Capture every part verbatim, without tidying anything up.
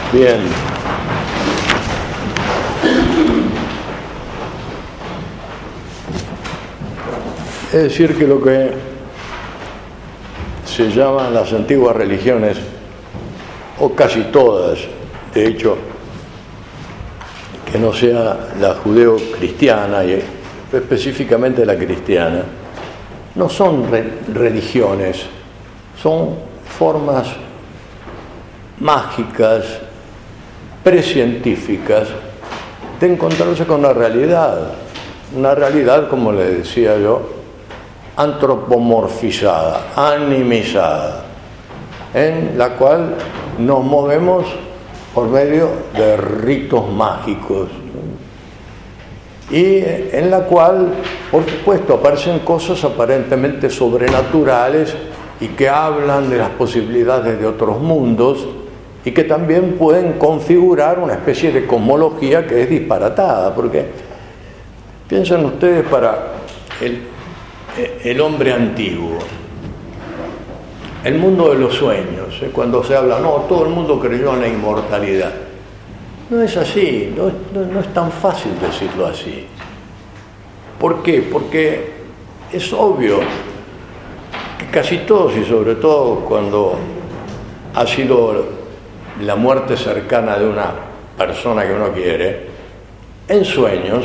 Bien. Es decir, que lo que se llaman las antiguas religiones, o casi todas, de hecho, que no sea la judeo-cristiana y específicamente la cristiana, no son re- religiones, son formas mágicas, precientíficas, de encontrarse con la realidad, una realidad, como le decía yo, antropomorfizada, animizada, en la cual nos movemos por medio de ritos mágicos y en la cual, por supuesto, aparecen cosas aparentemente sobrenaturales y que hablan de las posibilidades de otros mundos y que también pueden configurar una especie de cosmología que es disparatada, porque piensen ustedes, para el, el hombre antiguo, el mundo de los sueños, ¿eh? Cuando se habla, no, todo el mundo creyó en la inmortalidad. No es así, no, no, no es tan fácil decirlo así. ¿Por qué? Porque es obvio que casi todos, y sobre todo cuando ha sido la muerte cercana de una persona que uno quiere, en sueños,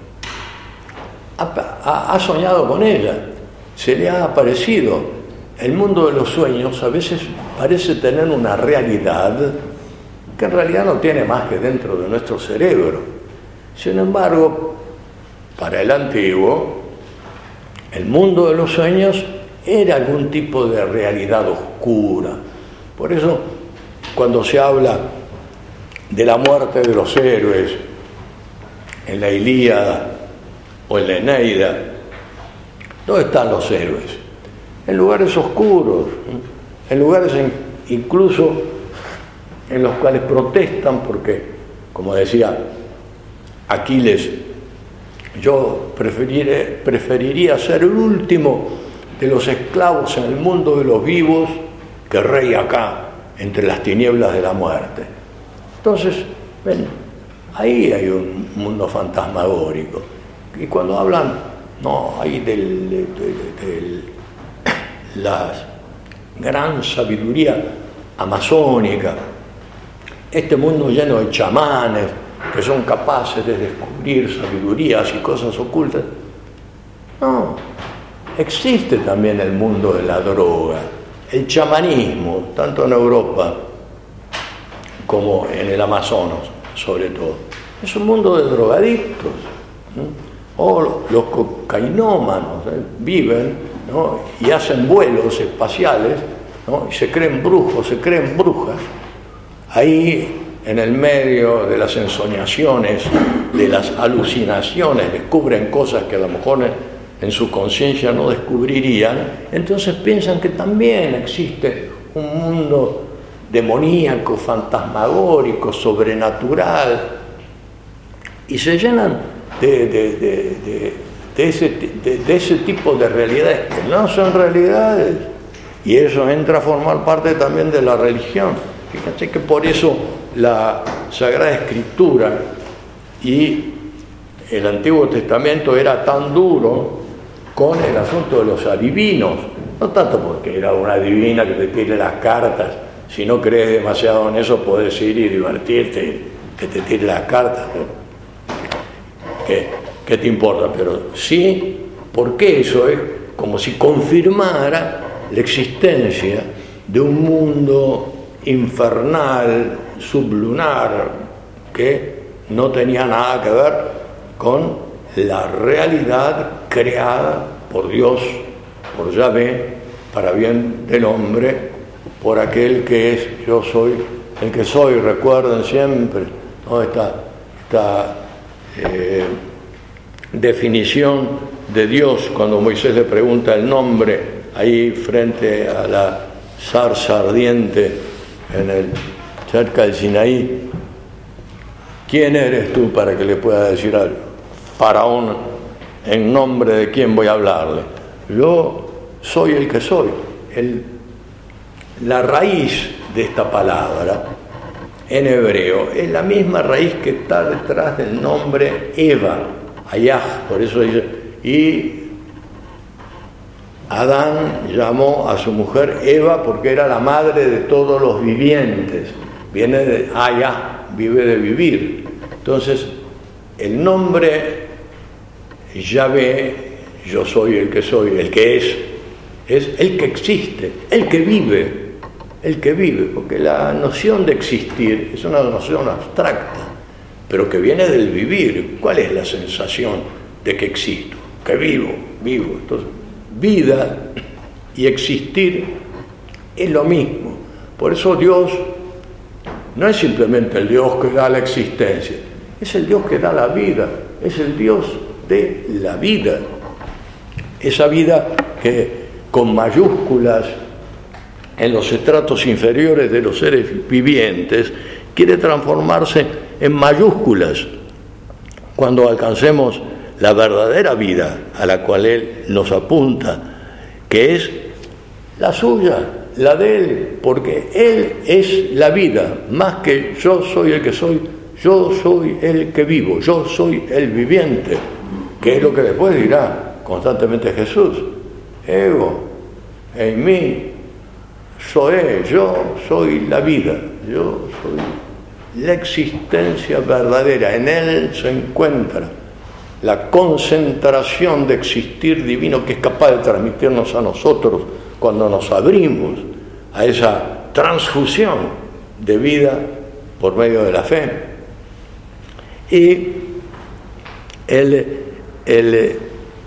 ha, ha, ha soñado con ella, se le ha aparecido. El mundo de los sueños a veces parece tener una realidad que en realidad no tiene más que dentro de nuestro cerebro. Sin embargo, para el antiguo, el mundo de los sueños era algún tipo de realidad oscura. Por eso, cuando se habla de la muerte de los héroes en la Ilíada o en la Eneida, ¿dónde están los héroes? En lugares oscuros, en lugares en, incluso en los cuales protestan porque, como decía Aquiles, yo preferiré, preferiría ser el último de los esclavos en el mundo de los vivos que rey acá, entre las tinieblas de la muerte. Entonces, ven, ahí hay un mundo fantasmagórico. Y cuando hablan, no, hay del... del, del la gran sabiduría amazónica, este mundo lleno de chamanes que son capaces de descubrir sabidurías y cosas ocultas. No, existe también el mundo de la droga, el chamanismo, tanto en Europa como en el Amazonas, sobre todo. Es un mundo de drogadictos, ¿no? O los cocainómanos, ¿eh? Viven, ¿no? Y hacen vuelos espaciales, ¿no? Y se creen brujos, se creen brujas, ahí en el medio de las ensoñaciones, de las alucinaciones, descubren cosas que a lo mejor en, en su conciencia no descubrirían, entonces piensan que también existe un mundo demoníaco, fantasmagórico, sobrenatural, y se llenan de... de, de, de De ese, de, de ese tipo de realidades que no son realidades, y eso entra a formar parte también de la religión. Fíjense que por eso la Sagrada Escritura y el Antiguo Testamento era tan duro con el asunto de los adivinos, no tanto porque era una adivina que te tire las cartas. Si no crees demasiado en eso, puedes ir y divertirte, que te tire las cartas, ¿no? ¿Qué? ¿Qué te importa? Pero sí, porque eso es como si confirmara la existencia de un mundo infernal, sublunar, que no tenía nada que ver con la realidad creada por Dios, por Yahvé, para bien del hombre, por aquel que es yo soy, el que soy. Recuerden siempre, ¿no? Esta, esta eh, definición de Dios cuando Moisés le pregunta el nombre ahí frente a la zarza ardiente en el, cerca del Sinaí. ¿Quién eres tú para que le pueda decir al faraón en nombre de quién voy a hablarle? Yo soy el que soy. El, la raíz de esta palabra en hebreo es la misma raíz que está detrás del nombre Eva, Ayah, por eso dice, y Adán llamó a su mujer Eva porque era la madre de todos los vivientes, viene de Ayah, vive de vivir. Entonces, el nombre Yahvé, yo soy el que soy, el que es, es el que existe, el que vive, el que vive, porque la noción de existir es una noción abstracta, pero que viene del vivir. ¿Cuál es la sensación de que existo? Que vivo, vivo. Entonces, vida y existir es lo mismo. Por eso Dios no es simplemente el Dios que da la existencia, es el Dios que da la vida, es el Dios de la vida. Esa vida que con mayúsculas en los estratos inferiores de los seres vivientes quiere transformarse en mayúsculas cuando alcancemos la verdadera vida a la cual Él nos apunta, que es la suya, la de Él, porque Él es la vida, más que yo soy el que soy, yo soy el que vivo, yo soy el viviente, que es lo que después dirá constantemente Jesús, ego, en mí, soy, yo soy la vida, yo soy la existencia verdadera, en Él se encuentra la concentración de existir divino que es capaz de transmitirnos a nosotros cuando nos abrimos a esa transfusión de vida por medio de la fe. Y el, el,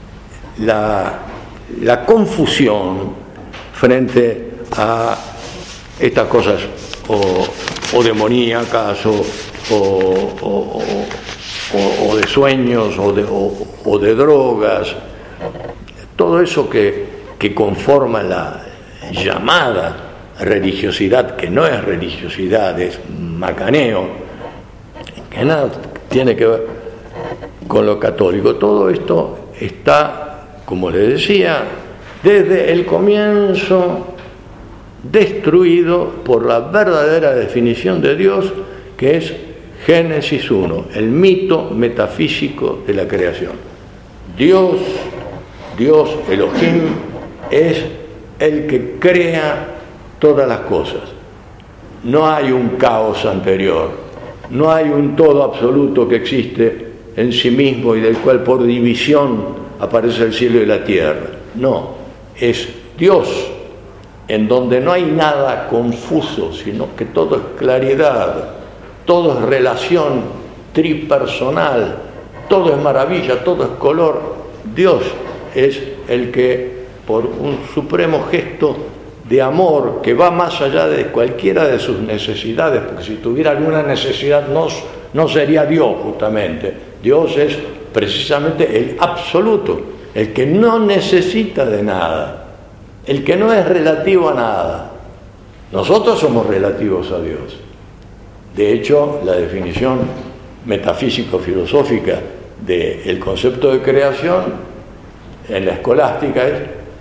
la, la confusión frente a estas cosas o, o demoníacas o, o, o, o, o de sueños o de, o, o de drogas, todo eso que, que conforma la llamada religiosidad, que no es religiosidad, es macaneo, que nada tiene que ver con lo católico. Todo esto está, como les decía, desde el comienzo destruido por la verdadera definición de Dios, que es Génesis uno, el mito metafísico de la creación. Dios, Dios Elohim, es el que crea todas las cosas. No hay un caos anterior, no hay un todo absoluto que existe en sí mismo y del cual por división aparece el cielo y la tierra. No, es Dios, en donde no hay nada confuso, sino que todo es claridad, todo es relación tripersonal, todo es maravilla, todo es color. Dios es el que, por un supremo gesto de amor que va más allá de cualquiera de sus necesidades, porque si tuviera alguna necesidad no, no sería Dios justamente. Dios es precisamente el absoluto, el que no necesita de nada, el que no es relativo a nada. Nosotros somos relativos a Dios. De hecho, la definición metafísico-filosófica del concepto de creación en la escolástica es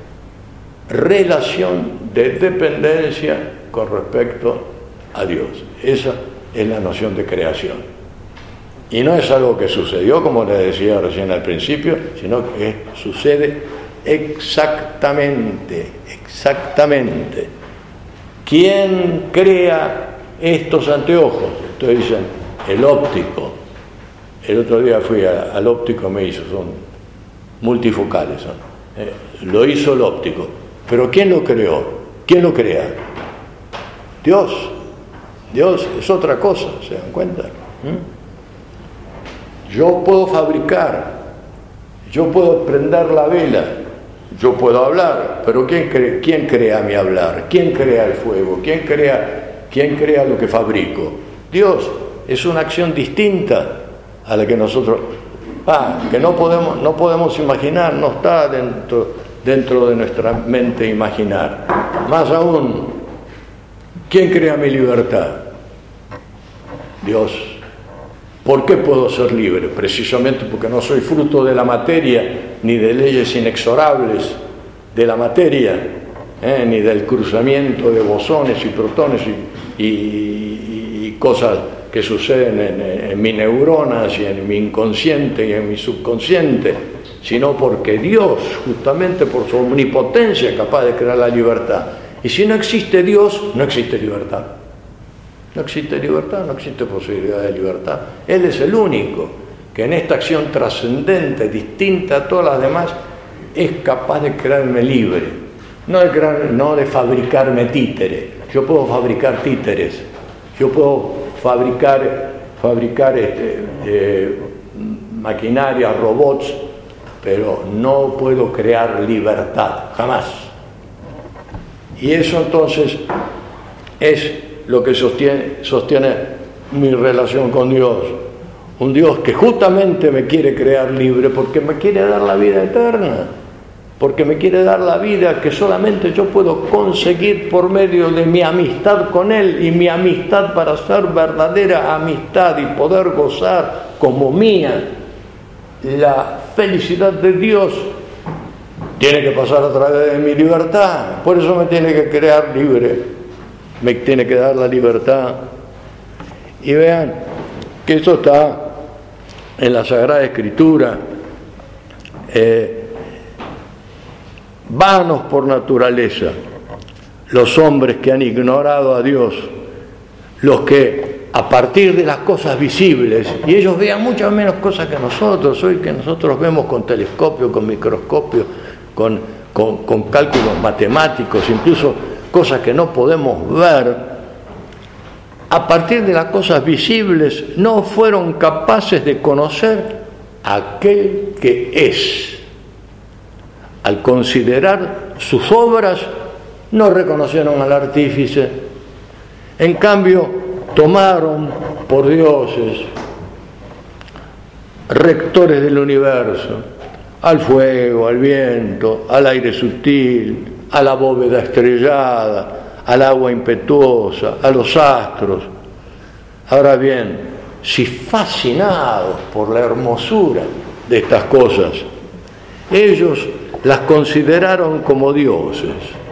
relación de dependencia con respecto a Dios. Esa es la noción de creación. Y no es algo que sucedió, como les decía recién al principio, sino que sucede exactamente, exactamente. ¿Quién crea estos anteojos? Entonces dicen, el óptico. El otro día fui a, al óptico, me hizo, son multifocales, son. Eh, lo hizo el óptico. Pero ¿quién lo creó? ¿Quién lo crea? Dios. Dios es otra cosa, ¿se dan cuenta? ¿Mm? Yo puedo fabricar, yo puedo prender la vela, yo puedo hablar, pero ¿quién, cre- quién crea mi hablar? ¿Quién crea el fuego? ¿Quién crea, quién crea lo que fabrico? Dios. Es una acción distinta a la que nosotros, ah, que no podemos, no podemos imaginar, no está dentro, dentro de nuestra mente imaginar. Más aún, ¿quién crea mi libertad? Dios. ¿Por qué puedo ser libre? Precisamente porque no soy fruto de la materia, ni de leyes inexorables de la materia, ¿eh? Ni del cruzamiento de bosones y protones y, y, y cosas que suceden en, en mis neuronas y en mi inconsciente y en mi subconsciente, sino porque Dios, justamente por su omnipotencia, es capaz de crear la libertad. Y si no existe Dios, no existe libertad. No existe libertad, no existe posibilidad de libertad. Él es el único que en esta acción trascendente, distinta a todas las demás, es capaz de crearme libre. No de, crear, no de fabricarme títeres. Yo puedo fabricar títeres. Yo puedo fabricar, fabricar este, eh, maquinaria, robots, pero no puedo crear libertad, jamás. Y eso entonces es lo que sostiene, sostiene mi relación con Dios. Un Dios que justamente me quiere crear libre porque me quiere dar la vida eterna, porque me quiere dar la vida que solamente yo puedo conseguir por medio de mi amistad con Él, y mi amistad, para ser verdadera amistad y poder gozar como mía la felicidad de Dios, tiene que pasar a través de mi libertad. Por eso me tiene que crear libre, me tiene que dar la libertad. Y vean que eso está en la Sagrada Escritura. Eh, vanos por naturaleza los hombres que han ignorado a Dios, los que a partir de las cosas visibles, y ellos vean muchas menos cosas que nosotros, hoy que nosotros vemos con telescopio, con microscopio, con, con, con cálculos matemáticos, incluso cosas que no podemos ver, a partir de las cosas visibles no fueron capaces de conocer a aquel que es. Al considerar sus obras, no reconocieron al artífice. En cambio, tomaron por dioses, rectores del universo, al fuego, al viento, al aire sutil, a la bóveda estrellada, al agua impetuosa, a los astros. Ahora bien, si fascinados por la hermosura de estas cosas, ellos las consideraron como dioses,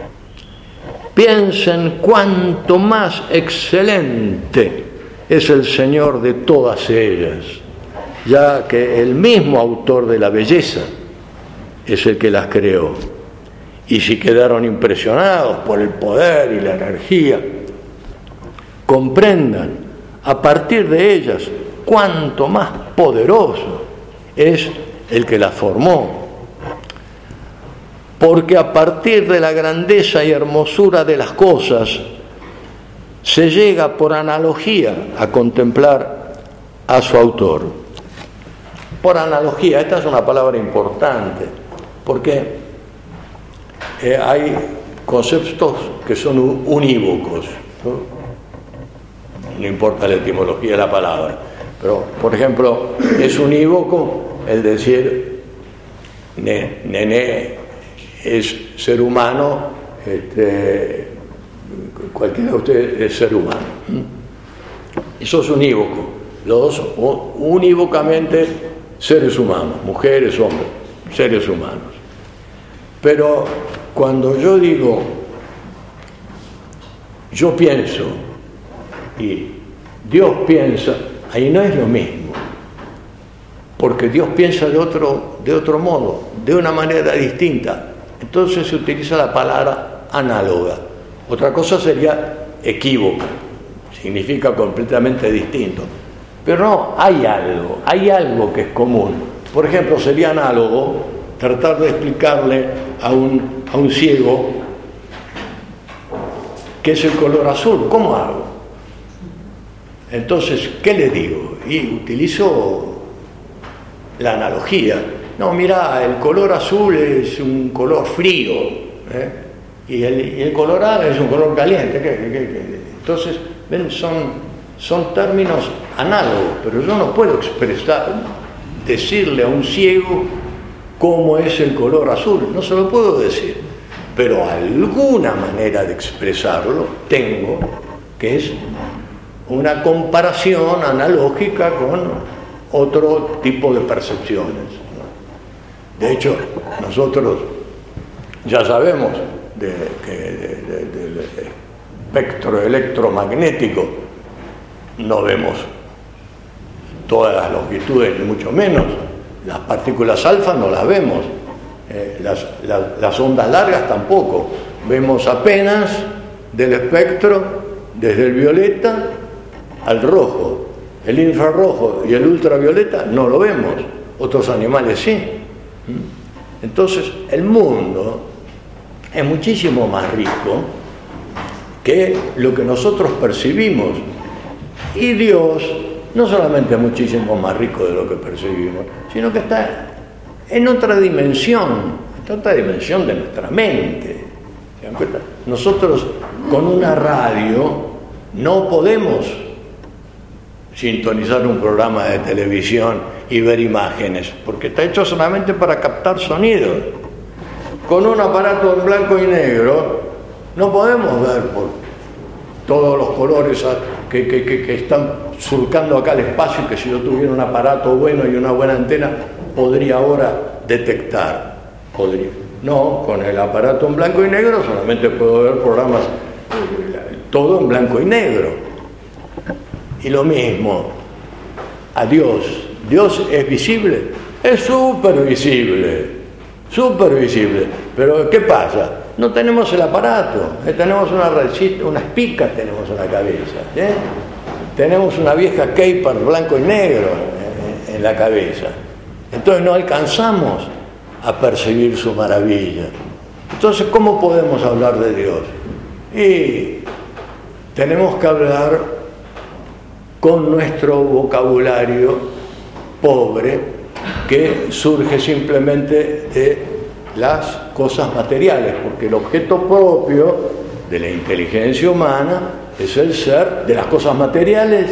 piensen cuánto más excelente es el Señor de todas ellas, ya que el mismo autor de la belleza es el que las creó. Y si quedaron impresionados por el poder y la energía, comprendan a partir de ellas cuánto más poderoso es el que las formó. Porque a partir de la grandeza y hermosura de las cosas se llega por analogía a contemplar a su autor. Por analogía, esta es una palabra importante, porque eh, hay conceptos que son unívocos, ¿no? No importa la etimología de la palabra, pero por ejemplo es unívoco el decir nené es ser humano, este, cualquiera de ustedes es ser humano. Eso es unívoco. Los dos son unívocamente seres humanos, mujeres, hombres, seres humanos. Pero cuando yo digo, yo pienso y Dios piensa, ahí no es lo mismo, porque Dios piensa de otro, de otro modo, de una manera distinta. Entonces se utiliza la palabra análoga. Otra cosa sería equívoca, significa completamente distinto. Pero no, hay algo, hay algo que es común. Por ejemplo, sería análogo tratar de explicarle a un, a un ciego qué es el color azul. ¿Cómo hago? Entonces, ¿qué le digo? Y utilizo la analogía. No, mira, el color azul es un color frío, ¿eh? y, el, y el colorado es un color caliente. ¿Qué, qué, qué? Entonces, ven, son, son términos análogos, pero yo no puedo expresar, decirle a un ciego cómo es el color azul, no se lo puedo decir, pero alguna manera de expresarlo tengo, que es una comparación analógica con otro tipo de percepciones. De hecho, nosotros ya sabemos de, que, de, de, del espectro electromagnético no vemos todas las longitudes, ni mucho menos. Las partículas alfa no las vemos, eh, las, las, las ondas largas tampoco. Vemos apenas del espectro desde el violeta al rojo. El infrarrojo y el ultravioleta no lo vemos, otros animales sí. Entonces el mundo es muchísimo más rico que lo que nosotros percibimos, y Dios no solamente es muchísimo más rico de lo que percibimos, sino que está en otra dimensión, en otra dimensión de nuestra mente. ¿Se dan cuenta? Nosotros con una radio no podemos sintonizar un programa de televisión y ver imágenes, porque está hecho solamente para captar sonidos. Con un aparato en blanco y negro no podemos ver por todos los colores que, que, que, que están surcando acá el espacio, y que si yo tuviera un aparato bueno y una buena antena podría ahora detectar. Podría. No, con el aparato en blanco y negro solamente puedo ver programas, todo en blanco y negro. Y lo mismo a Dios. Dios es visible, es súper visible, súper visible. Pero ¿qué pasa? No tenemos el aparato, eh, tenemos una redcita, unas picas tenemos en la cabeza, ¿eh? Tenemos una vieja Keiper blanco y negro en, en la cabeza. Entonces no alcanzamos a percibir su maravilla. Entonces, ¿cómo podemos hablar de Dios? Y tenemos que hablar con nuestro vocabulario pobre, que surge simplemente de las cosas materiales, porque el objeto propio de la inteligencia humana es el ser de las cosas materiales,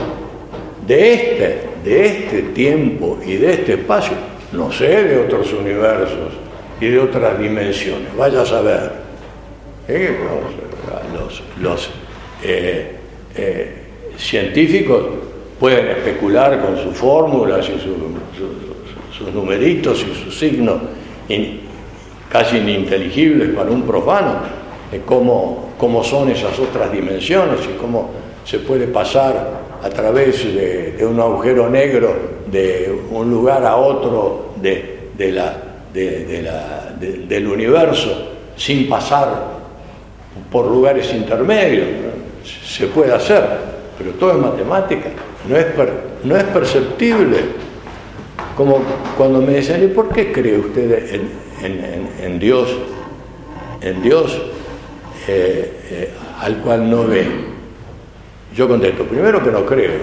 de este, de este tiempo y de este espacio, no sé, de otros universos y de otras dimensiones, vaya a saber. ¿Eh? Los, los eh, eh, científicos pueden especular con sus fórmulas y su, su, sus numeritos y sus signos in, casi ininteligibles para un profano, de cómo, cómo son esas otras dimensiones y cómo se puede pasar a través de, de un agujero negro de un lugar a otro de, de la, de, de la, de, del universo sin pasar por lugares intermedios. Se puede hacer, pero todo es matemática, no es, per, no es perceptible. Como cuando me dicen, ¿y por qué cree usted en, en, en, en Dios, en Dios eh, eh, al cual no ve? Yo contesto, primero que no creo,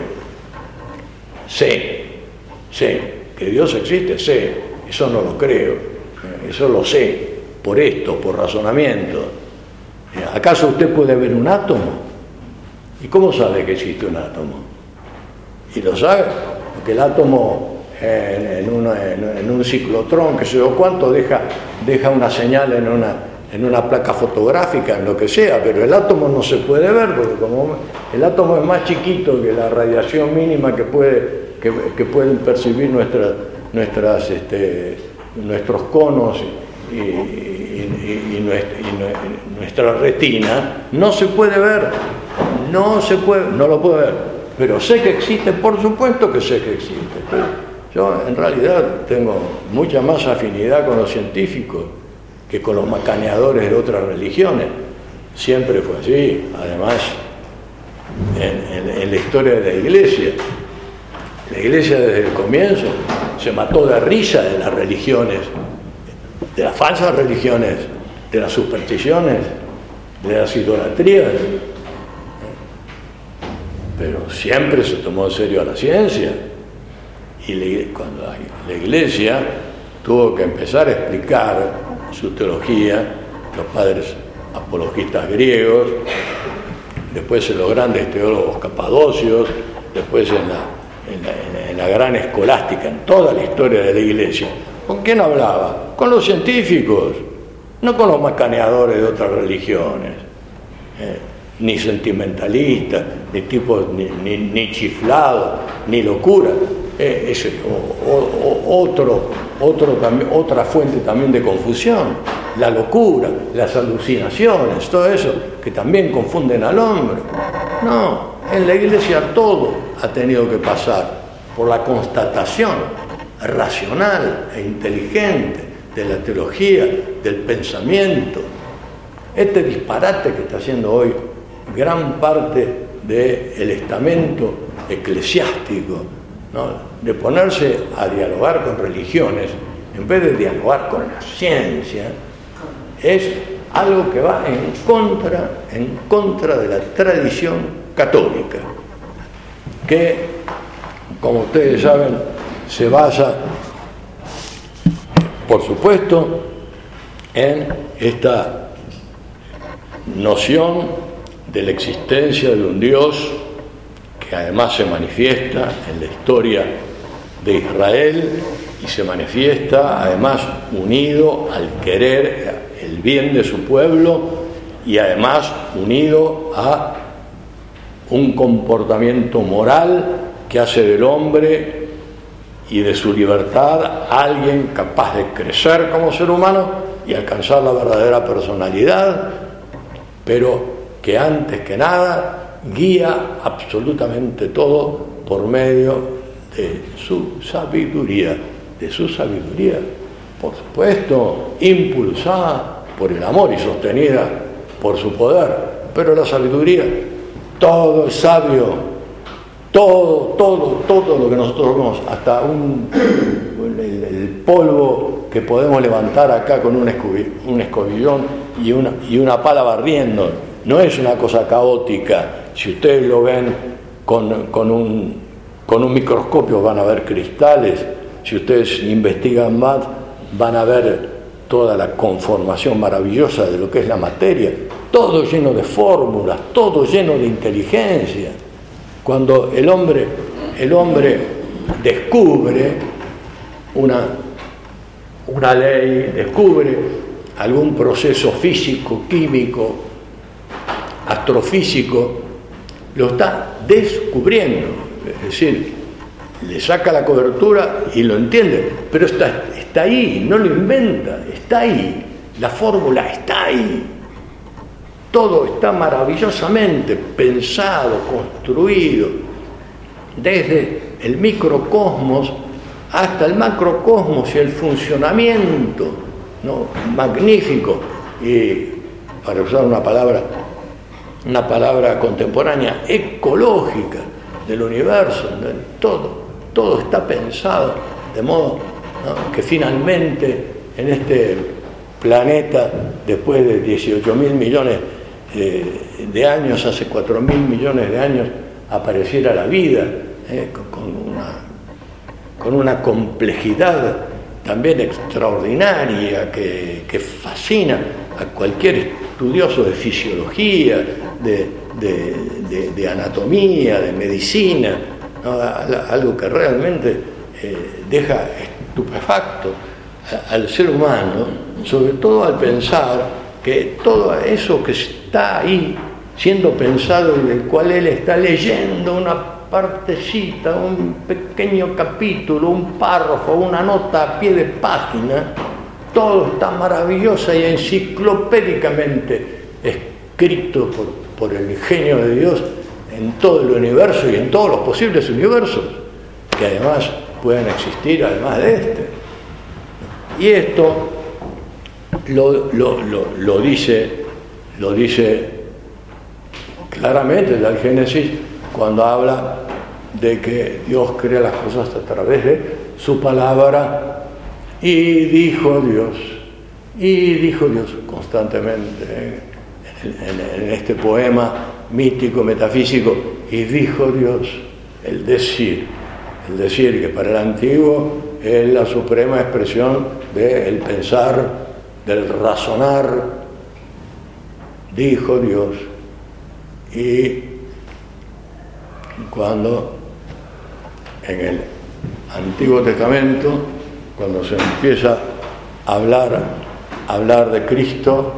sé, sé que Dios existe, sé, eso no lo creo, eso lo sé, por esto, por razonamiento. ¿Acaso usted puede ver un átomo? ¿Y cómo sabe que existe un átomo? Y lo sabe, porque el átomo en, en, una, en, en un ciclotrón, que sé yo cuánto, deja, deja una señal en una, en una placa fotográfica, en lo que sea, pero el átomo no se puede ver, porque como el átomo es más chiquito que la radiación mínima que, puede, que, que pueden percibir nuestra, nuestras, este, nuestros conos y, y, y, y, nuestra, y nuestra retina, no se puede ver, no se puede, no lo puedo ver, pero sé que existe, por supuesto que sé que existe, pero yo en realidad tengo mucha más afinidad con los científicos que con los macaneadores de otras religiones. Siempre fue así. Además, en, en, en la historia de la Iglesia, la Iglesia desde el comienzo se mató de risa de las religiones, de las falsas religiones, de las supersticiones, de las idolatrías, pero siempre se tomó en serio a la ciencia. Y la, cuando la Iglesia tuvo que empezar a explicar su teología, los padres apologistas griegos, después en los grandes teólogos capadocios, después en la, en, la, en la gran escolástica, en toda la historia de la Iglesia. ¿Con quién hablaba? Con los científicos, no con los macaneadores de otras religiones, eh, ni sentimentalistas, ni tipos, ni, ni, ni chiflados, ni locura. Eh, es o, o, otro, otro también, otra fuente también de confusión. la locura, las alucinaciones, todo eso que también confunden al hombre. No, en la Iglesia todo ha tenido que pasar por la constatación racional e inteligente de la teología, del pensamiento. Este disparate que está haciendo hoy gran parte del estamento eclesiástico, ¿no?, de ponerse a dialogar con religiones en vez de dialogar con la ciencia, es algo que va en contra, en contra de la tradición católica, que, como ustedes saben, se basa, por supuesto, en esta noción de la existencia de un Dios que además se manifiesta en la historia de Israel y se manifiesta además unido al querer el bien de su pueblo y además unido a un comportamiento moral que hace del hombre y de su libertad alguien capaz de crecer como ser humano y alcanzar la verdadera personalidad, pero que antes que nada guía absolutamente todo por medio de su sabiduría, de su sabiduría, por supuesto, impulsada por el amor y sostenida por su poder, pero la sabiduría, todo es sabio, todo, todo, todo lo que nosotros vemos, hasta un, el, el polvo que podemos levantar acá con un, escobi, un escobillón y una, y una pala barriendo, no es una cosa caótica. Si ustedes lo ven con, con, un, con un microscopio van a ver cristales, si ustedes investigan más van a ver toda la conformación maravillosa de lo que es la materia, todo lleno de fórmulas, todo lleno de inteligencia. Cuando el hombre, el hombre descubre una, una ley, descubre algún proceso físico, químico, astrofísico, lo está descubriendo, es decir, le saca la cobertura y lo entiende, pero está, está ahí, no lo inventa, está ahí, la fórmula está ahí, todo está maravillosamente pensado, construido, desde el microcosmos hasta el macrocosmos y el funcionamiento, ¿no?, magnífico, y para usar una palabra una palabra contemporánea, ecológica del universo, ¿no? todo, todo está pensado de modo, ¿no?, que finalmente en este planeta, después de dieciocho mil millones eh, de años, hace cuatro mil millones de años, apareciera la vida, eh, con, una, con una complejidad también extraordinaria que, que fascina a cualquier estudioso de fisiología, de, de, de, de anatomía, de medicina, ¿no?, algo que realmente eh, deja estupefacto al ser humano, sobre todo al pensar que todo eso que está ahí siendo pensado y del cual él está leyendo una partecita, un pequeño capítulo, un párrafo, una nota a pie de página, todo está maravillosa y enciclopédicamente escrito por, por el genio de Dios en todo el universo y en todos los posibles universos que además pueden existir además de este. Y esto lo, lo, lo, lo dice lo dice claramente el Génesis cuando habla de que Dios crea las cosas a través de su palabra. Y dijo Dios, y dijo Dios constantemente, ¿eh?, en, en, en este poema mítico, metafísico, y dijo Dios, el decir, el decir que para el antiguo es la suprema expresión del pensar, del razonar, dijo Dios. Y cuando en el Antiguo Testamento, cuando se empieza a hablar, a hablar de Cristo,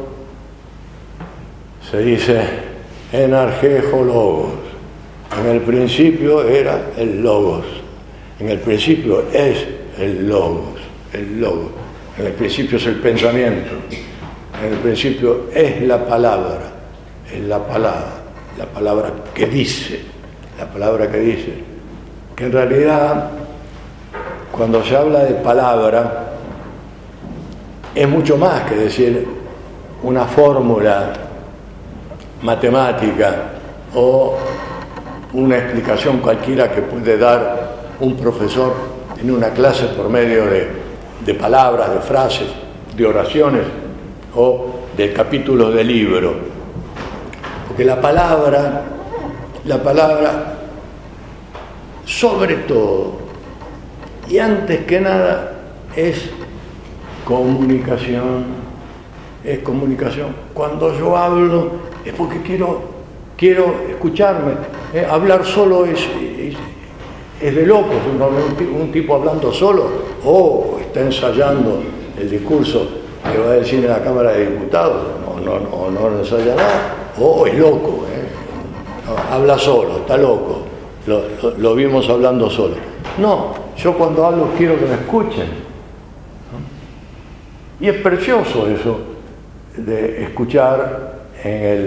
se dice en argejo logos. En el principio era el logos. En el principio es el logos, el logos. En el principio es el pensamiento. en el principio es la palabra, es la palabra, la palabra que dice, la palabra que dice, que en realidad cuando se habla de palabra es mucho más que decir una fórmula matemática o una explicación cualquiera que puede dar un profesor en una clase por medio de, de palabras, de frases, de oraciones o de capítulos de libro. Porque la palabra, la palabra, sobre todo, y antes que nada, es comunicación, es comunicación. Cuando yo hablo es porque quiero, quiero escucharme. Eh, hablar solo es, es, es de locos. Un, un tipo hablando solo, o está ensayando el discurso que va a decir en la Cámara de Diputados, no, no, no, no ensaya nada, o es loco, eh. No, habla solo, está loco, lo, lo, lo vimos hablando solo. No, yo cuando hablo quiero que me escuchen, ¿no? Y es precioso eso de escuchar en el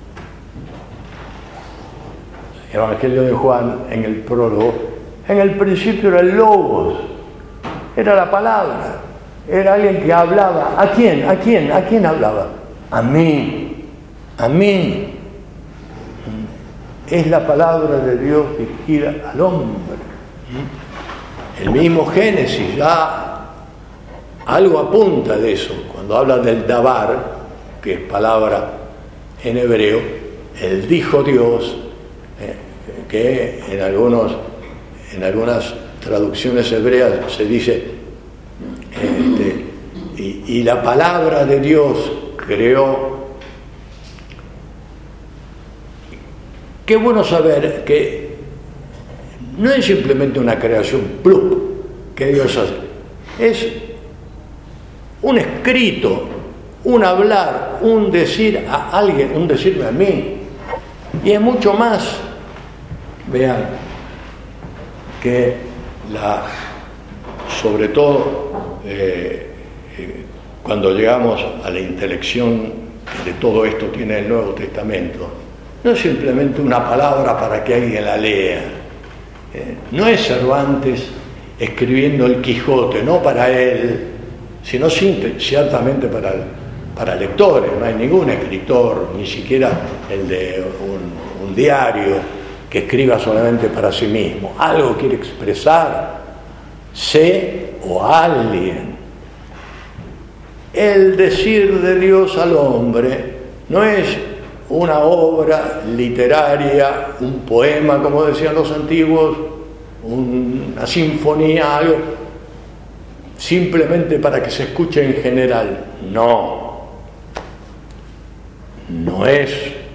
Evangelio de Juan, en el prólogo. En el principio era el Logos, era la palabra, era alguien que hablaba. ¿A quién? ¿A quién? ¿A quién hablaba? A mí, a mí. Es la palabra de Dios dirigida al hombre. El mismo Génesis ya algo apunta de eso. Cuando habla del dabar, que es palabra en hebreo, el dijo Dios, eh, que en algunos en algunas traducciones hebreas se dice este, y, y la palabra de Dios creó. Qué bueno saber que no es simplemente una creación plup que Dios hace, es un escrito, un hablar, un decir a alguien, un decirme a mí, y es mucho más. Vean que la, sobre todo eh, eh, cuando llegamos a la intelección que de todo esto tiene el Nuevo Testamento, no es simplemente una palabra para que alguien la lea. Eh, no es Cervantes escribiendo el Quijote, no para él, sino ciertamente para, para lectores. No hay ningún escritor, ni siquiera el de un, un diario, que escriba solamente para sí mismo. Algo quiere expresar, sé o alguien. El decir de Dios al hombre no es una obra literaria, un poema, como decían los antiguos, una sinfonía, algo, simplemente para que se escuche en general. No, no es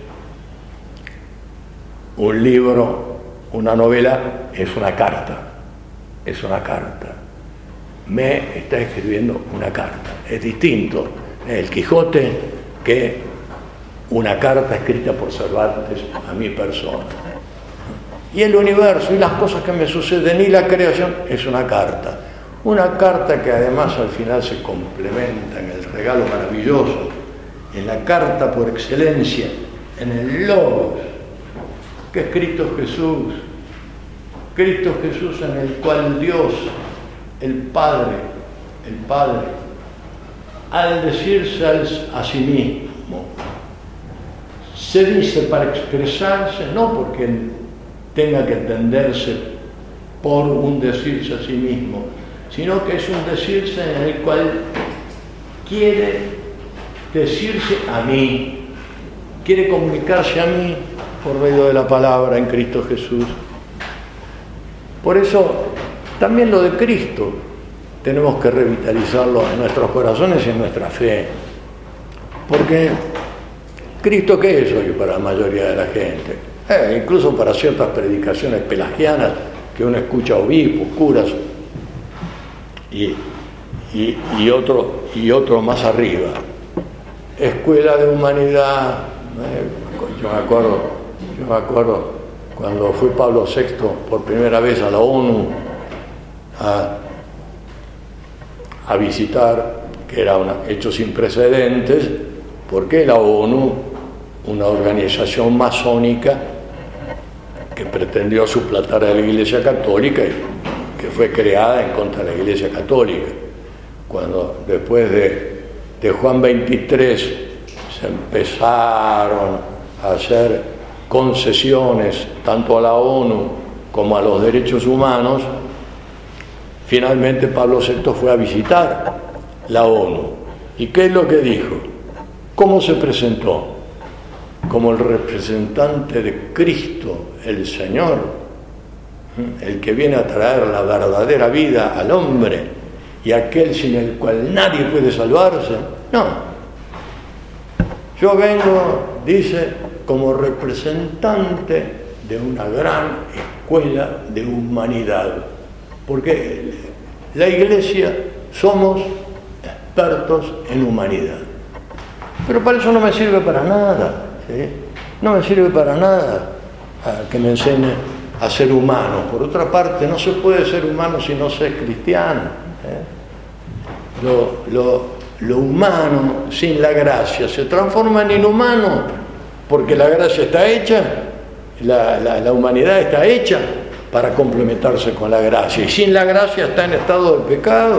un libro, una novela, es una carta, es una carta. Me está escribiendo una carta. Es distinto el Quijote que una carta escrita por Cervantes a mi persona. Y el universo y las cosas que me suceden y la creación es una carta. Una carta que además al final se complementa en el regalo maravilloso, en la carta por excelencia, en el Logos, que es Cristo Jesús. Cristo Jesús en el cual Dios, el Padre, el Padre, al decirse a sí mismo, se dice para expresarse, no porque tenga que entenderse por un decirse a sí mismo, sino que es un decirse en el cual quiere decirse a mí, quiere comunicarse a mí por medio de la palabra en Cristo Jesús. Por eso, también lo de Cristo tenemos que revitalizarlo en nuestros corazones y en nuestra fe. Porque ¿Cristo qué es hoy para la mayoría de la gente? Eh, incluso para ciertas predicaciones pelagianas que uno escucha, obispos, curas y, y, y, otro, y otro más arriba. Escuela de humanidad. Eh, yo me acuerdo, yo me acuerdo cuando fue Pablo sexto por primera vez a la ONU a, a visitar que era un hecho sin precedentes, porque la ONU, una organización masónica que pretendió suplantar a la Iglesia Católica y que fue creada en contra de la Iglesia Católica. Cuando después de, de Juan veintitrés se empezaron a hacer concesiones tanto a la ONU como a los derechos humanos, finalmente Pablo sexto fue a visitar la ONU. ¿Y qué es lo que dijo? ¿Cómo se presentó? Como el representante de Cristo, el Señor, el que viene a traer la verdadera vida al hombre y aquel sin el cual nadie puede salvarse. No. Yo vengo, dice, como representante de una gran escuela de humanidad, porque la Iglesia somos expertos en humanidad. Pero para eso no me sirve para nada. ¿Sí? No me sirve para nada a que me enseñe a ser humano. Por otra parte, no se puede ser humano si no se es cristiano. ¿eh? Lo, lo, lo humano sin la gracia se transforma en inhumano, porque la gracia está hecha, la, la, la humanidad está hecha para complementarse con la gracia, y sin la gracia está en estado de pecado.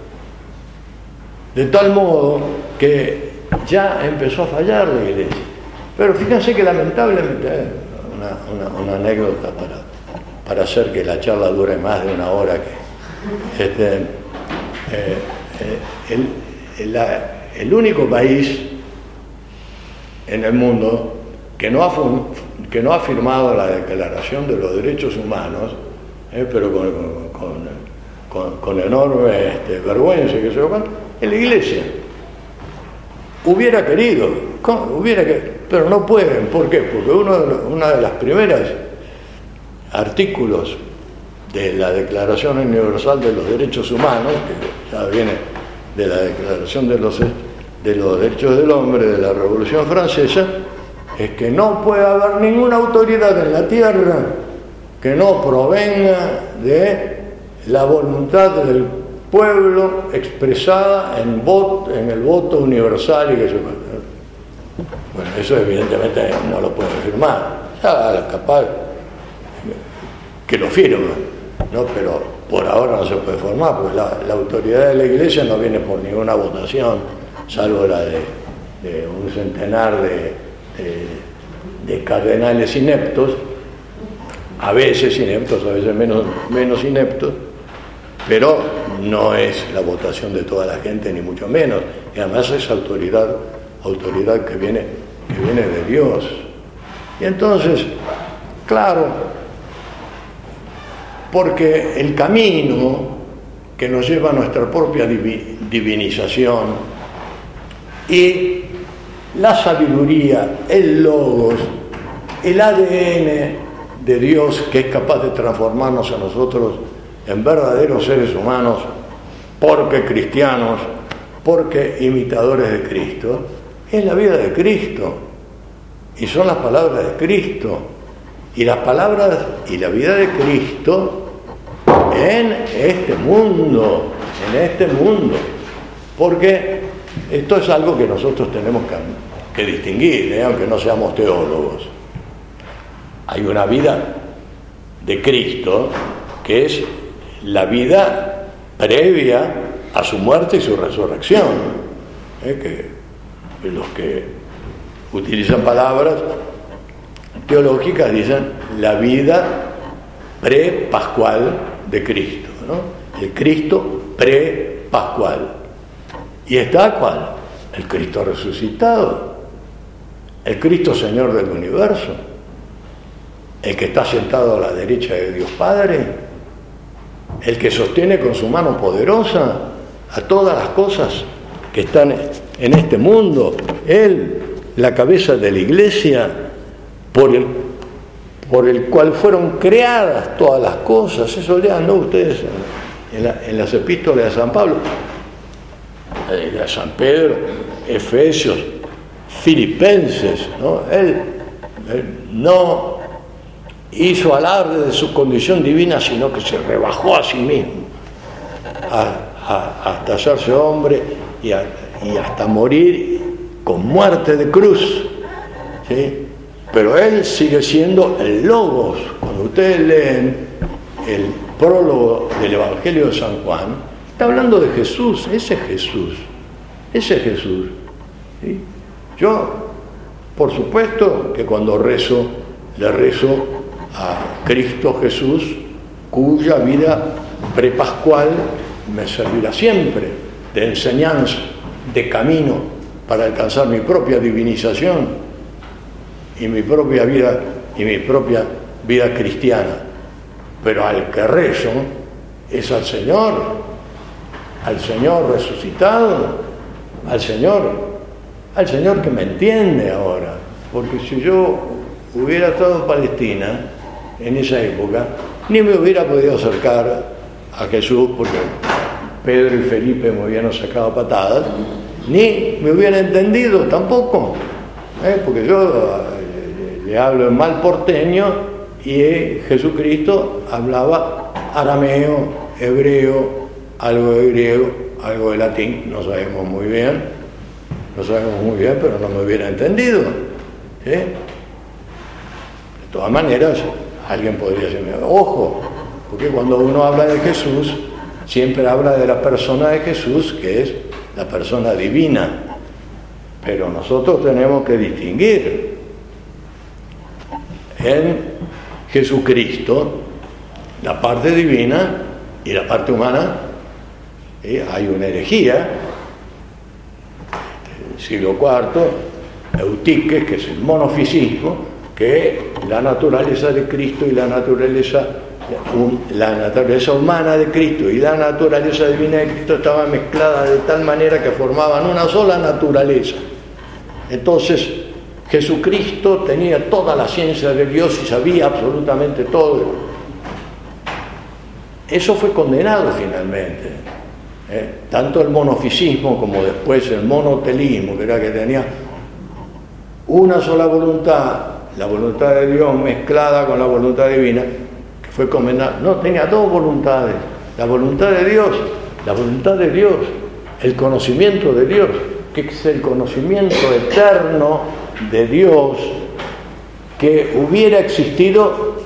De tal modo que ya empezó a fallar la Iglesia. Pero fíjense que lamentablemente, una, una, una anécdota para, para hacer que la charla dure más de una hora, que este, eh, eh, el, la, el único país en el mundo que no ha, que no ha firmado la Declaración de los Derechos Humanos, eh, pero con, con, con, con enorme este, vergüenza, que se lo cuento, es la Iglesia. Hubiera querido, hubiera querido, pero no pueden. ¿Por qué? Porque uno de, una de las primeras artículos de la Declaración Universal de los Derechos Humanos, que ya viene de la Declaración de los, de los Derechos del Hombre de la Revolución Francesa, es que no puede haber ninguna autoridad en la tierra que no provenga de la voluntad del pueblo expresada en, voto, en el voto universal y que se... Bueno, eso evidentemente no lo pueden firmar, ya capaz que lo firman, ¿no? Pero por ahora no se puede formar, porque la, la autoridad de la Iglesia no viene por ninguna votación, salvo la de, de un centenar de, de, de cardenales ineptos, a veces ineptos, a veces menos, menos ineptos, pero no es la votación de toda la gente, ni mucho menos, y además es autoridad, autoridad que viene, que viene de Dios. Y entonces, claro, porque el camino que nos lleva a nuestra propia divinización y la sabiduría, el logos, el A D N de Dios, que es capaz de transformarnos a nosotros en verdaderos seres humanos, porque cristianos, porque imitadores de Cristo, es la vida de Cristo, y son las palabras de Cristo, y las palabras y la vida de Cristo en este mundo, en este mundo, porque esto es algo que nosotros tenemos que, que distinguir, ¿eh? Aunque no seamos teólogos. Hay una vida de Cristo que es la vida previa a su muerte y su resurrección, ¿eh? Que los que utilizan palabras teológicas dicen la vida pre-pascual de Cristo, ¿no? El Cristo pre-pascual. ¿Y está cuál? El Cristo resucitado, el Cristo Señor del universo, el que está sentado a la derecha de Dios Padre, el que sostiene con su mano poderosa a todas las cosas que están en este mundo, Él, la cabeza de la Iglesia, por el, por el cual fueron creadas todas las cosas. Eso lean, ¿no? Ustedes en, la, en las epístolas de San Pablo, de San Pedro, Efesios, Filipenses, ¿no? Él, él no hizo alarde de su condición divina, sino que se rebajó a sí mismo a, a, hasta hacerse hombre y, a, y hasta morir con muerte de cruz, ¿sí? Pero él sigue siendo el Logos. Cuando ustedes leen el prólogo del Evangelio de San Juan, está hablando de Jesús. Ese es Jesús, ese es Jesús, ¿sí? Yo, por supuesto, que cuando rezo, le rezo a Cristo Jesús, cuya vida prepascual me servirá siempre de enseñanza, de camino para alcanzar mi propia divinización y mi propia vida y mi propia vida cristiana. Pero al que rezo es al Señor, al Señor resucitado, al Señor al Señor que me entiende ahora, porque si yo hubiera estado en Palestina en esa época, ni me hubiera podido acercar a Jesús, porque Pedro y Felipe me hubieran sacado patadas, ni me hubieran entendido tampoco, ¿eh? Porque yo le, le hablo en mal porteño y eh, Jesucristo hablaba arameo, hebreo, algo de griego, algo de latín, no sabemos muy bien. No sabemos muy bien, pero no me hubiera entendido, ¿sí? De todas maneras, alguien podría decirme, ojo, porque cuando uno habla de Jesús, siempre habla de la persona de Jesús, que es la persona divina. Pero nosotros tenemos que distinguir en Jesucristo la parte divina y la parte humana. ¿Sí? Hay una herejía, siglo cuarto, Eutiques, que es el monofisismo, que la naturaleza de Cristo y la naturaleza, la naturaleza humana de Cristo y la naturaleza divina de Cristo estaban mezcladas de tal manera que formaban una sola naturaleza. Entonces, Jesucristo tenía toda la ciencia de Dios y sabía absolutamente todo. Eso fue condenado finalmente. ¿Eh? Tanto el monofisismo como después el monotelismo, que era que tenía una sola voluntad, la voluntad de Dios mezclada con la voluntad divina, que fue condenado. No, tenía dos voluntades, la voluntad de Dios, la voluntad de Dios, el conocimiento de Dios, que es el conocimiento eterno de Dios, que hubiera existido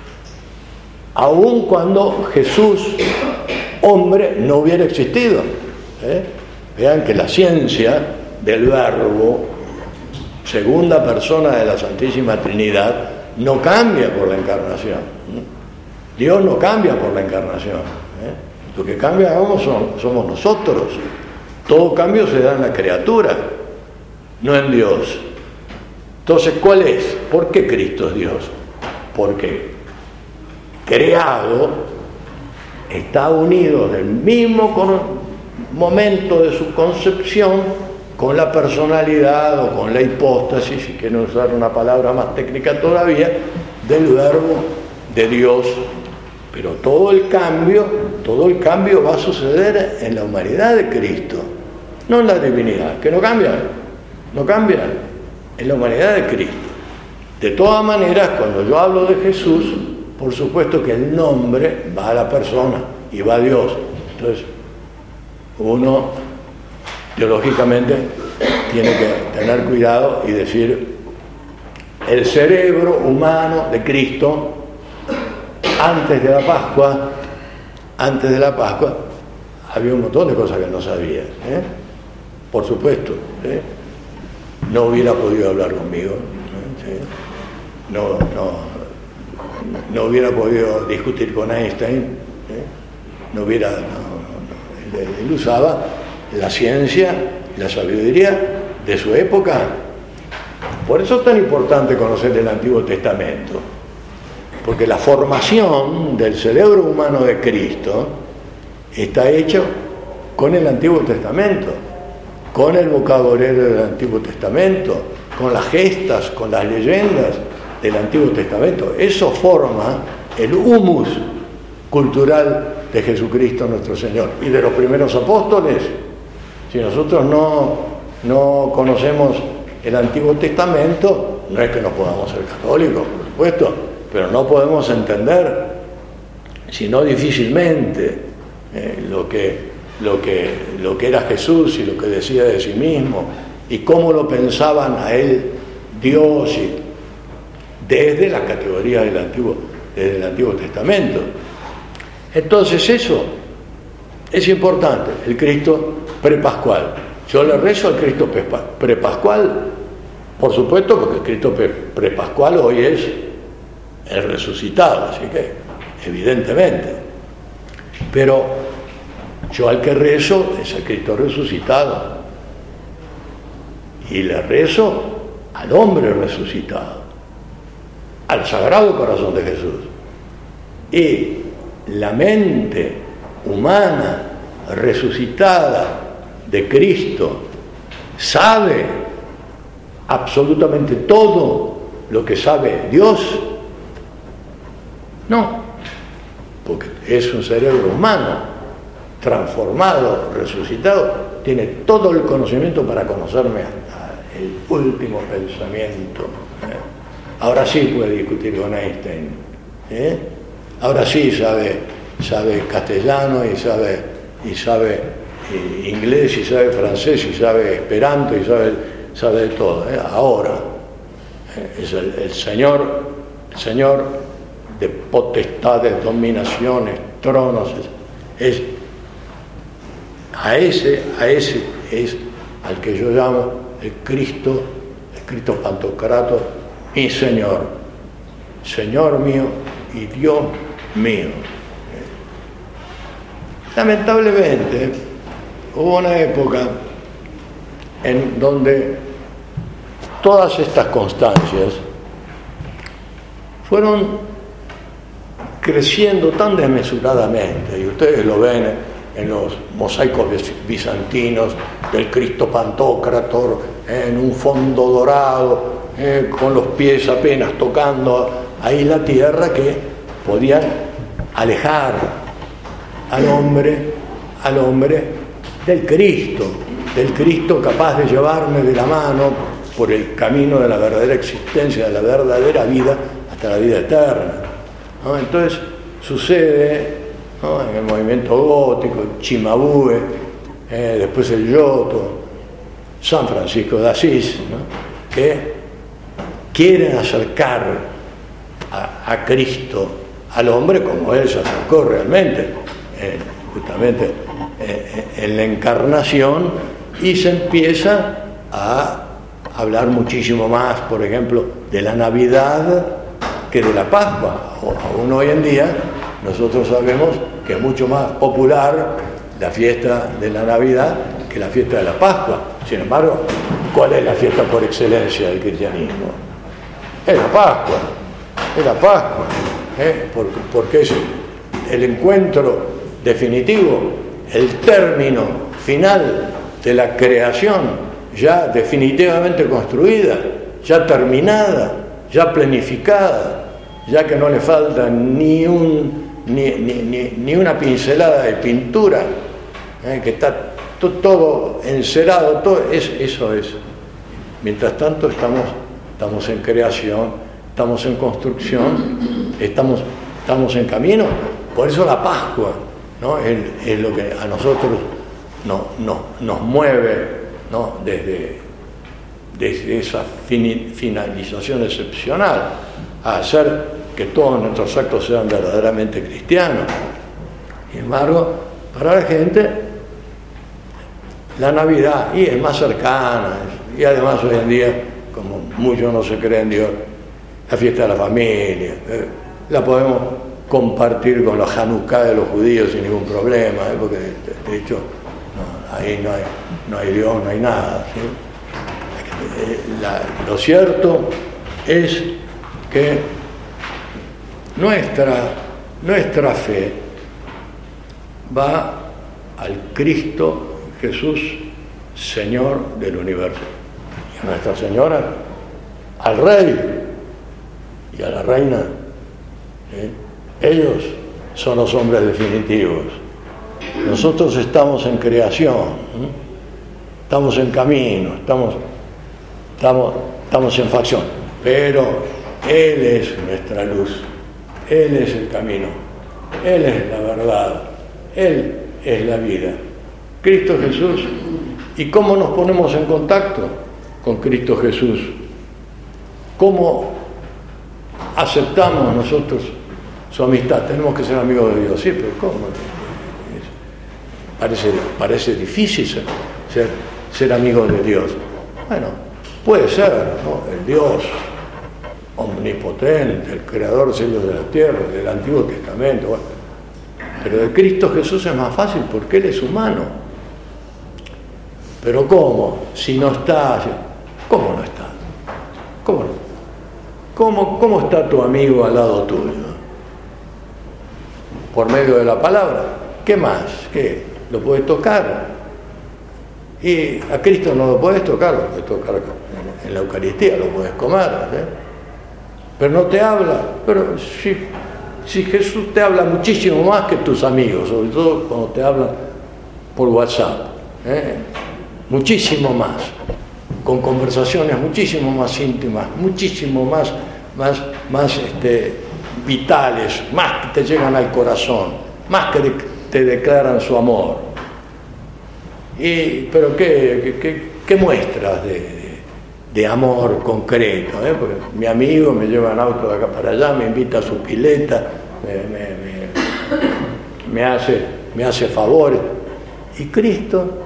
aun cuando Jesús hombre no hubiera existido. ¿Eh? Vean que la ciencia del Verbo, segunda persona de la Santísima Trinidad, no cambia por la encarnación. Dios no cambia por la encarnación. ¿Eh? Lo que cambia somos, somos nosotros. Todo cambio se da en la criatura, no en Dios. Entonces, ¿cuál es? ¿Por qué Cristo es Dios? Porque creado está unido en el mismo momento de su concepción con la personalidad o con la hipóstasis, si quieren usar una palabra más técnica todavía, del Verbo de Dios. Pero todo el cambio, todo el cambio va a suceder en la humanidad de Cristo, no en la divinidad, que no cambia, no cambia, en la humanidad de Cristo. De todas maneras, cuando yo hablo de Jesús, por supuesto que el nombre va a la persona y va a Dios. Entonces, uno teológicamente tiene que tener cuidado y decir, el cerebro humano de Cristo, antes de la Pascua, antes de la Pascua, había un montón de cosas que no sabía, ¿eh? Por supuesto, ¿eh? No hubiera podido hablar conmigo, ¿eh? no, no no hubiera podido discutir con Einstein, ¿eh? no hubiera, no, no, no. Él, él usaba la ciencia, la sabiduría de su época. Por eso es tan importante conocer el Antiguo Testamento, porque la formación del cerebro humano de Cristo está hecha con el Antiguo Testamento, con el vocabulario del Antiguo Testamento, con las gestas, con las leyendas del Antiguo Testamento. Eso forma el humus cultural de Jesucristo nuestro Señor y de los primeros apóstoles. Si nosotros no, no conocemos el Antiguo Testamento, no es que no podamos ser católicos, por supuesto, pero no podemos entender, sino difícilmente, eh, lo que lo que, lo que era Jesús y lo que decía de sí mismo, y cómo lo pensaban a él Dios, y desde la categoría del Antiguo, desde el Antiguo Testamento. Entonces eso es importante, el Cristo prepascual. Yo le rezo al Cristo prepascual, por supuesto, porque el Cristo prepascual hoy es el resucitado, así que evidentemente. Pero yo al que rezo es al Cristo resucitado, y le rezo al hombre resucitado, al Sagrado Corazón de Jesús. Y la mente humana resucitada de Cristo sabe absolutamente todo lo que sabe Dios. No, porque es un cerebro humano transformado, resucitado, tiene todo el conocimiento para conocerme hasta el último pensamiento. ¿eh? Ahora sí puede discutir con Einstein. ¿eh? Ahora sí sabe, sabe castellano y sabe, y sabe eh, inglés y sabe francés y sabe esperanto y sabe, sabe de todo. ¿eh? Ahora eh, es el, el Señor, el Señor de potestades, dominaciones, tronos, es, es a ese, a ese es al que yo llamo el Cristo, el Cristo Pantocrator, mi Señor, Señor mío y Dios mío. Lamentablemente hubo una época en donde todas estas constancias fueron creciendo tan desmesuradamente, y ustedes lo ven en los mosaicos bizantinos del Cristo Pantocrator, en un fondo dorado, eh, con los pies apenas tocando ahí la tierra, que podían alejar al hombre, al hombre del Cristo, del Cristo capaz de llevarme de la mano por el camino de la verdadera existencia, de la verdadera vida, hasta la vida eterna. ¿no? Entonces sucede, ¿no? en el movimiento gótico, el Cimabue, eh, después el Giotto, San Francisco de Asís, ¿no? que quieren acercar a, a Cristo al hombre como él se acercó realmente, eh, justamente eh, en la encarnación, y se empieza a hablar muchísimo más, por ejemplo, de la Navidad que de la Pascua. O, aún hoy en día nosotros sabemos que es mucho más popular la fiesta de la Navidad que la fiesta de la Pascua. Sin embargo, ¿cuál es la fiesta por excelencia del cristianismo? Es la Pascua, es la Pascua, ¿eh? porque, porque es el encuentro definitivo, el término final de la creación ya definitivamente construida, ya terminada, ya planificada, ya que no le falta ni, un, ni, ni, ni, ni una pincelada de pintura, ¿eh? que está to, todo encerado, todo, es, eso es. Mientras tanto estamos, estamos en creación, estamos en construcción, estamos, estamos en camino. Por eso la Pascua, ¿no? es, es lo que a nosotros no, no, nos mueve, ¿no? desde, desde esa fin, finalización excepcional a hacer que todos nuestros actos sean verdaderamente cristianos. Sin embargo, para la gente la Navidad y es más cercana, y además hoy en día, como muchos no se creen en Dios, la fiesta de la familia, eh, la podemos compartir con la Hanukkah de los judíos sin ningún problema, ¿eh? porque de hecho no, ahí no hay, no hay Dios, no hay nada. ¿sí? Eh, la, lo cierto es que nuestra, nuestra fe va al Cristo Jesús, Señor del universo, y a Nuestra Señora, al Rey y a la Reina. ¿eh? Ellos son los hombres definitivos. Nosotros estamos en creación, ¿eh? estamos en camino, estamos, estamos, estamos en facción, pero Él es nuestra luz, Él es el camino, Él es la verdad, Él es la vida. Cristo Jesús. ¿Y cómo nos ponemos en contacto con Cristo Jesús? ¿Cómo aceptamos nosotros su amistad? Tenemos que ser amigos de Dios. Sí, pero ¿cómo? Parece, parece difícil ser, ser, ser amigo de Dios. Bueno, puede ser, ¿no? El Dios omnipotente, el creador de cielos de la tierra, del Antiguo Testamento. Bueno, pero de Cristo Jesús es más fácil porque Él es humano. Pero ¿cómo? Si no está, ¿cómo no está? ¿Cómo no? ¿Cómo, cómo está tu amigo al lado tuyo? Por medio de la palabra. ¿Qué más? ¿Qué? ¿Lo puedes tocar? Y a Cristo no lo puedes tocar, lo puedes tocar en, en la Eucaristía, lo puedes comer, ¿eh? Pero no te habla. Pero si, si Jesús te habla muchísimo más que tus amigos, sobre todo cuando te hablan por WhatsApp, ¿eh? Muchísimo más, con conversaciones muchísimo más íntimas, muchísimo más, más, más este, vitales, más que te llegan al corazón, más que de, te declaran su amor. Y, pero ¿qué, qué, qué muestras de, de, de amor concreto? ¿eh? Porque mi amigo me lleva en auto de acá para allá, me invita a su pileta, me, me, me, me, hace, me hace favores. Y Cristo,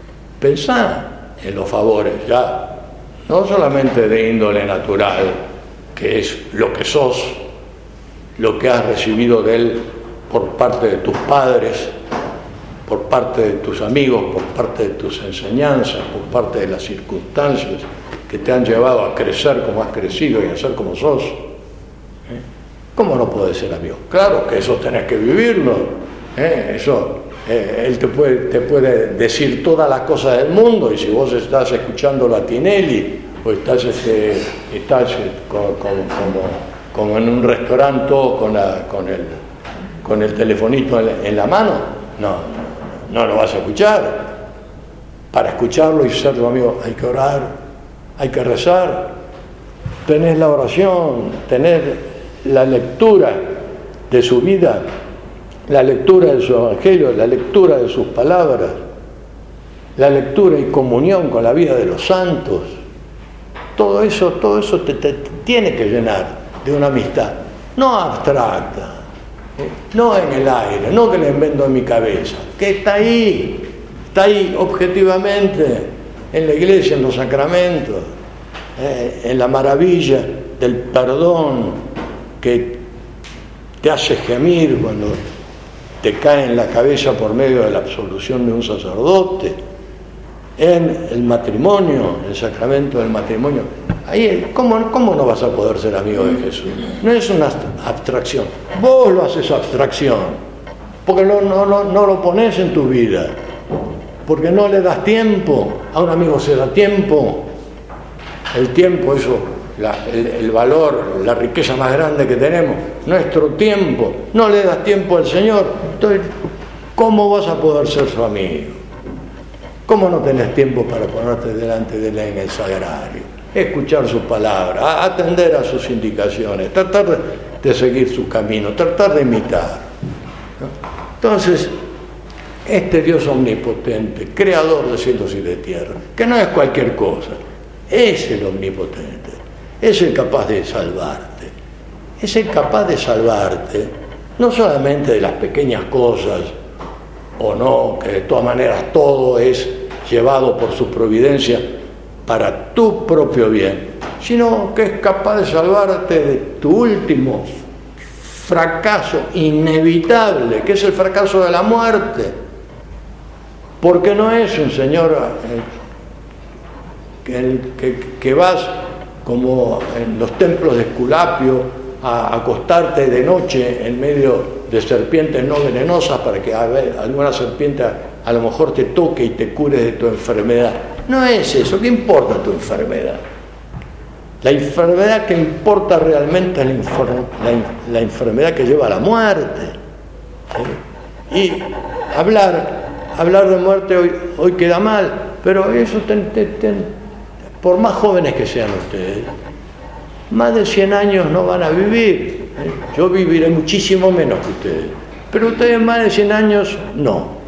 pensá en los favores, ya, no solamente de índole natural, que es lo que sos, lo que has recibido de Él por parte de tus padres, por parte de tus amigos, por parte de tus enseñanzas, por parte de las circunstancias que te han llevado a crecer como has crecido y a ser como sos. ¿Eh? ¿Cómo no puedes ser amigo? Claro que eso tenés que vivirlo. ¿Eh? Eso, eh, él te puede, te puede decir todas las cosas del mundo, y si vos estás escuchando a Tinelli o estás, este, estás con, con, como, como en un restaurante todo con, la, con, el, con el telefonito en la, en la mano, no, no lo vas a escuchar. Para escucharlo y ser tu amigo hay que orar, hay que rezar, tenés la oración, tenés la lectura de su vida, la lectura de su evangelio, la lectura de sus palabras, la lectura y comunión con la vida de los santos. Todo eso, todo eso te, te, te tiene que llenar de una amistad, no abstracta, eh, no en el aire, no que le invento en mi cabeza, que está ahí, está ahí objetivamente, en la iglesia, en los sacramentos, eh, en la maravilla del perdón que te hace gemir cuando te cae en la cabeza por medio de la absolución de un sacerdote, en el matrimonio, el sacramento del matrimonio. Ahí, ¿cómo, ¿cómo no vas a poder ser amigo de Jesús? No es una abstracción, vos lo haces abstracción, porque no, no, no, no lo pones en tu vida, porque no le das tiempo. A un amigo se da tiempo, el tiempo, eso, la, el, el valor, la riqueza más grande que tenemos, nuestro tiempo. No le das tiempo al Señor, entonces, ¿cómo vas a poder ser su amigo? ¿Cómo no tenés tiempo para ponerte delante de Él en el sagrario, escuchar su palabra, atender a sus indicaciones, tratar de, de seguir su camino, tratar de imitar, ¿no? Entonces, este Dios omnipotente, creador de cielos y de tierra, que no es cualquier cosa, es el omnipotente, es el capaz de salvarte, es el capaz de salvarte, no solamente de las pequeñas cosas, o no, que de todas maneras todo es llevado por su providencia para tu propio bien, sino que es capaz de salvarte de tu último fracaso inevitable, que es el fracaso de la muerte, porque no es un Señor que, que, que vas como en los templos de Esculapio a acostarte de noche en medio de serpientes no venenosas para que a ver, alguna serpiente a, a lo mejor te toque y te cure de tu enfermedad. No es eso. ¿Qué importa tu enfermedad? La enfermedad que importa realmente es la, la, la enfermedad que lleva a la muerte. ¿Sí? Y hablar, hablar de muerte hoy, hoy queda mal, pero eso ten, ten, ten, por más jóvenes que sean ustedes, más de cien años no van a vivir. Yo viviré muchísimo menos que ustedes, pero ustedes más de cien años no.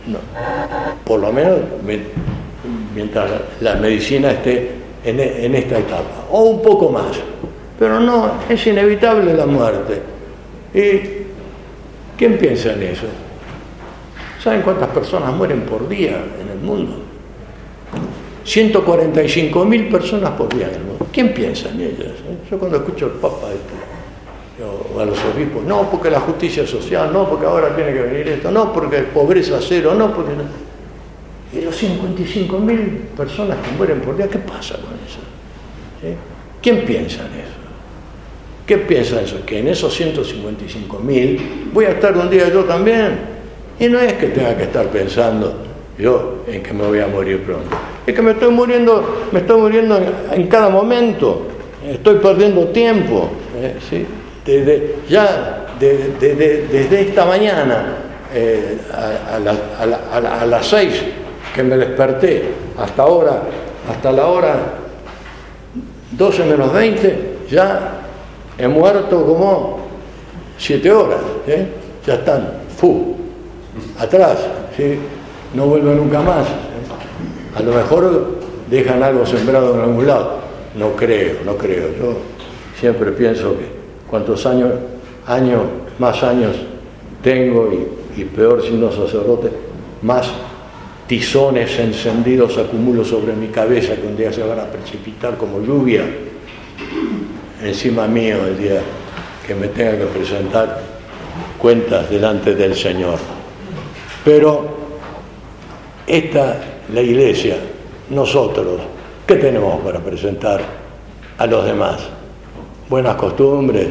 no, por lo menos mientras la medicina esté en, en esta etapa, o un poco más, pero no, es inevitable la muerte. ¿Y quién piensa en eso? ¿Saben cuántas personas mueren por día en el mundo? ciento cuarenta y cinco mil personas por día en el mundo. ¿Quién piensa en ellas? Yo cuando escucho al Papa o a los obispos, no, porque la justicia social, no, porque ahora tiene que venir esto, no, porque pobreza cero, no, porque no. Y los cincuenta y cinco mil personas que mueren por día, ¿qué pasa con eso? ¿Sí? ¿Quién piensa en eso? ¿Qué piensa en eso? Que en esos ciento cincuenta y cinco mil voy a estar un día yo también. Y no es que tenga que estar pensando yo en que me voy a morir pronto. Es que me estoy muriendo, me estoy muriendo en, en cada momento. Estoy perdiendo tiempo. ¿eh? ¿Sí? Desde, ya de, de, de, desde esta mañana eh, a, a, la, a, la, a, la, a las seis que me desperté hasta ahora, hasta la hora doce menos veinte, ya he muerto como siete horas. ¿eh? Ya están, fu, atrás, ¿sí? No vuelven nunca más. ¿eh? A lo mejor dejan algo sembrado en algún lado. No creo, no creo. Yo siempre pienso que cuantos años, años, más años tengo y, y peor siendo sacerdote, más tizones encendidos acumulo sobre mi cabeza que un día se van a precipitar como lluvia encima mío el día que me tenga que presentar cuentas delante del Señor. Pero esta, la Iglesia, nosotros, ¿qué tenemos para presentar a los demás? Buenas costumbres,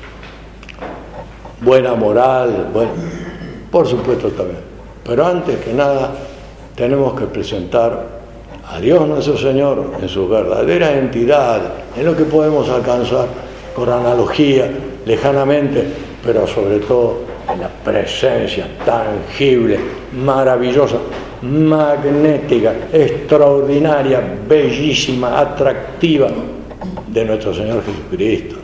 buena moral, bueno, por supuesto también. Pero antes que nada tenemos que presentar a Dios nuestro Señor en su verdadera entidad, en lo que podemos alcanzar por analogía, lejanamente, pero sobre todo en la presencia tangible, maravillosa, magnética, extraordinaria, bellísima, atractiva de nuestro Señor Jesucristo.